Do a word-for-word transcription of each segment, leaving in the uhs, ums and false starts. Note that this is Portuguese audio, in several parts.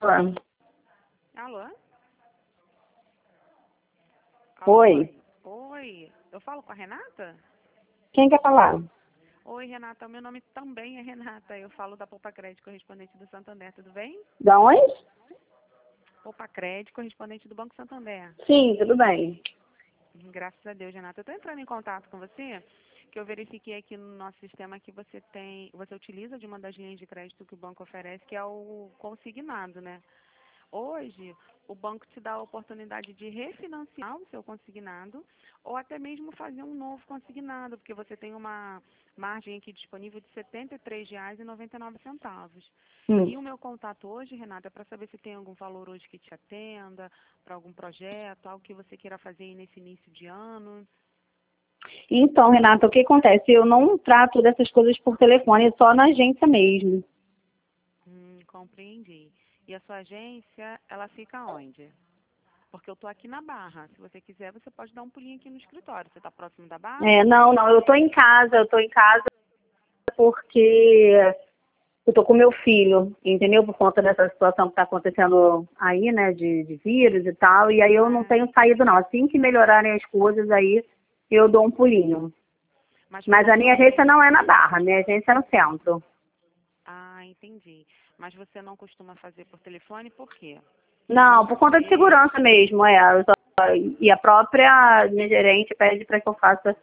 Alô? Alô? Oi. Oi, eu falo com a Renata? Quem quer falar? Oi, Renata, meu nome também é Renata. Eu falo da Poupa Crédito, correspondente do Santander, tudo bem? Da onde? Poupa Crédito, correspondente do Banco Santander. Sim, tudo bem. Graças a Deus, Renata. Eu estou entrando em contato com você, que eu verifiquei aqui no nosso sistema que você tem, você utiliza de uma das linhas de crédito que o banco oferece, que é o consignado, né? Hoje, o banco te dá a oportunidade de refinanciar o seu consignado ou até mesmo fazer um novo consignado, porque você tem uma margem aqui disponível de setenta e três reais e noventa e nove centavos. Hum. E o meu contato hoje, Renata, é para saber se tem algum valor hoje que te atenda, para algum projeto, algo que você queira fazer aí nesse início de ano. Então, Renata, o que acontece? Eu não trato dessas coisas por telefone, é só na agência mesmo. Hum, compreendi. E a sua agência, ela fica onde? Porque eu estou aqui na Barra. Se você quiser, você pode dar um pulinho aqui no escritório. Você está próximo da Barra? É, não, não, eu tô em casa, eu tô em casa porque eu tô com meu filho, entendeu? Por conta dessa situação que tá acontecendo aí, né, de, de vírus e tal, e aí eu não Ah, tenho saído não. Assim que melhorarem as coisas aí, eu dou um pulinho. mas Mas a minha agência você... não é na Barra, minha agência é no centro. Ah, entendi. Mas você não costuma fazer por telefone, por quê? Não, por conta de Você... segurança mesmo, é. Eu só- e a própria minha gerente pede para que eu faça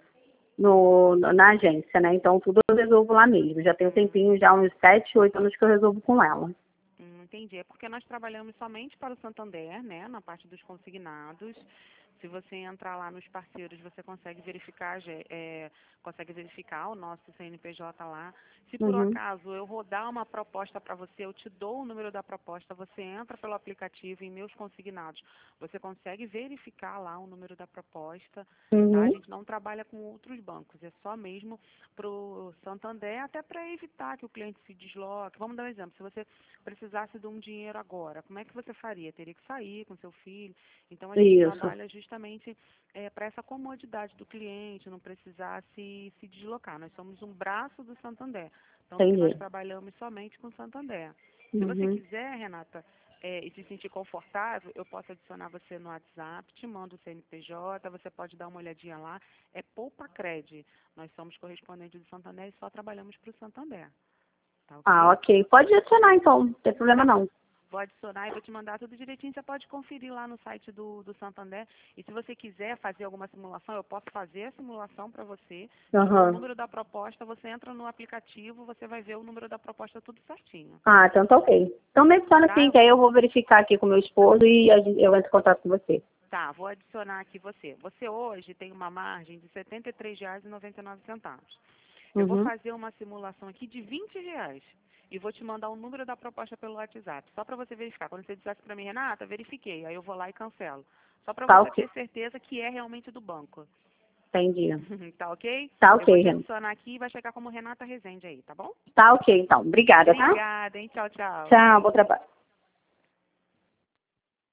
no, na agência, né? Então tudo eu resolvo lá mesmo. Já tem um Hum, tempinho, já uns sete, oito anos que eu resolvo com ela. hum, entendi. É porque nós trabalhamos somente para o Santander, né? Na parte dos consignados. Se você entrar lá nos parceiros, você consegue verificar, ge- é, consegue verificar o nosso C N P J lá. Se por um Uhum. acaso eu rodar uma proposta para você, eu te dou o número da proposta, você entra pelo aplicativo em meus consignados. Você consegue verificar lá o número da proposta, tá? A Uhum. gente não trabalha com outros bancos, é só mesmo para o Santander, até para evitar que o cliente se desloque. Vamos dar um exemplo, se você precisasse de um dinheiro agora, como é que você faria? Teria que sair com seu filho. Então, a gente Isso. trabalha justamente é, para essa comodidade do cliente, não precisar se, se deslocar. Nós somos um braço do Santander, tanto que nós Entendi. trabalhamos somente com o Santander. Se você Uhum. quiser, Renata, é, e se sentir confortável, eu posso adicionar você no WhatsApp, te mando o C N P J, você pode dar uma olhadinha lá. É Poupa Cred. Nós somos correspondentes do Santander e só trabalhamos para o Santander. Tá Ah, ok? ok. Pode adicionar então, não tem problema Tá. não. Vou adicionar e vou te mandar tudo direitinho. Você pode conferir lá no site do, do Santander. E se você quiser fazer alguma simulação, eu posso fazer a simulação para você. Te dou o Uhum. número da proposta, você entra no aplicativo, você vai ver o número da proposta tudo certinho. Ah, então tá ok. Então me adiciona Tá? assim, Eu que aí vou, eu vou verificar aqui com meu esposo e a gente- eu entro em contato com você. tá, vou adicionar aqui você. Você hoje tem uma margem de setenta e três reais e noventa e nove centavos. Eu vou Uhum. fazer uma simulação aqui de vinte reais. E vou te mandar o número da proposta pelo WhatsApp, só para você verificar. Quando você dissesse para mim, Renata, verifiquei, aí eu vou lá e cancelo. Só para Tá você ok. ter certeza que é realmente do banco. Entendi. Tá ok? Tá Eu vou ok, te Renan. adicionar aqui e vai chegar como Renata Rezende aí, tá bom? Tá ok, então. Obrigada, tá? Obrigada, hein? Tchau, tchau. Tchau, bom trabalho.